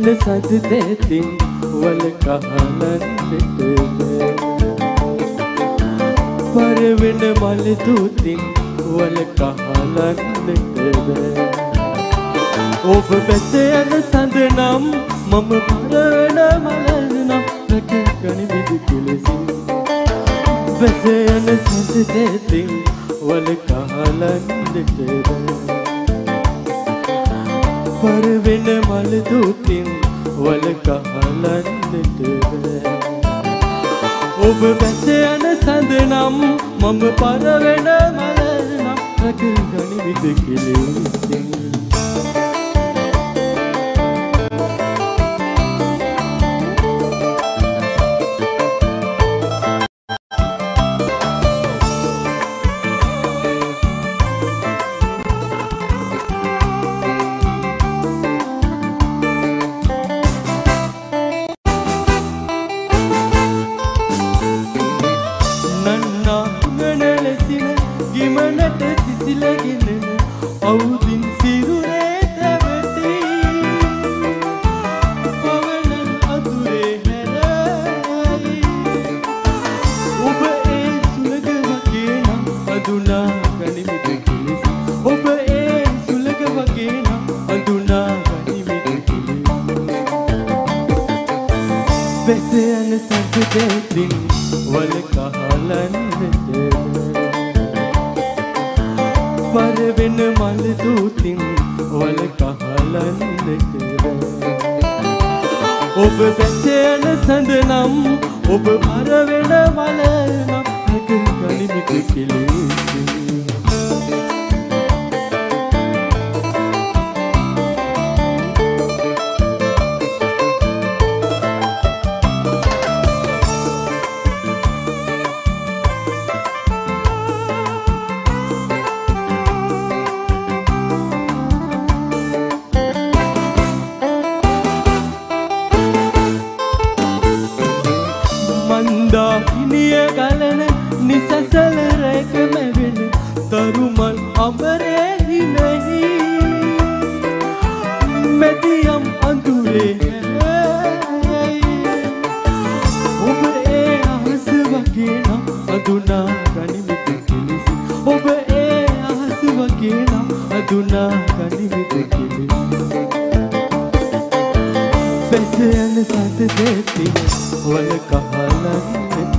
සද දෙතින් වල කහලන්නට පරවෙන මල තුතින් වල කහලන්නට ඔබ බැස යන සඳ නම් මම පරවෙන මල නම් රැක ගනිමිද කෙලෙසින් බැස යන සඳ දෙතින් වල කහලන්නට පරවෙන මල තුතින් වල කහලන්නට ඔබ බැස යන සඳ නම් මම පරවෙන මල නම් රැක ගනිමිද කෙලෙසින් ගිමනට සිසිලගෙන අවුදින් සිරුරේ තැවති පවනන් අතුරේ හැරයි ඔබ ඒ සුලග වගේ නම් අඳුනා ගනිමිද කෙලෙසි ඔබ ඒ සුලග වගේ නම් අඳුනා ගනිමිද කෙලෙසි බැස යන සඳ දෙතින් වල කහලන්නට පරවෙන මල තුතින් වල කහලන්නට ඔබ බැස යන සඳ නම් ඔබ පරවෙන මල නම් රැක ගනිමිද කෙලෙසි මන්දාකිනිය ගලන නිසසල රැක මැවෙන තරුමල් අඹරේ හිනෙහි මෙදියම් අඳුරේ හැරයි ඔබ ඒ අහස වගේ නම් අඳුනා ගනිමිද කෙලෙසි ඔබ ඒ අහස වගේ නම් අඳුනා ගනිමිද කෙලෙසි බැස යන සඳ දෙතින් වල කහලන්නට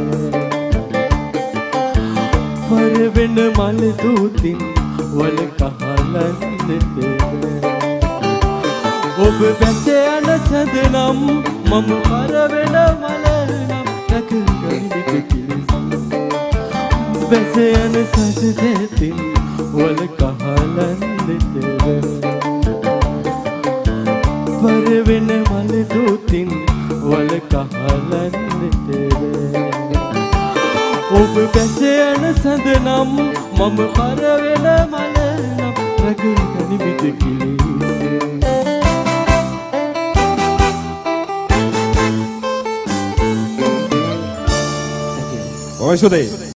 පරවෙන මල තුතින් වල කහලන්නට ඔබ බැස යන සඳ නම් මම පරවෙන මල නම් රැක ගනිමිද කෙලෙසි බැස යන සඳ දෙතින් වල කහලන්නට පරවෙන මල තුතින් වල කහලන්නට ඔබ බැස යන සඳ නම් මම පරවෙන මල නම් රැක ගනිමිද කෙලෙසි Oi, Sudei.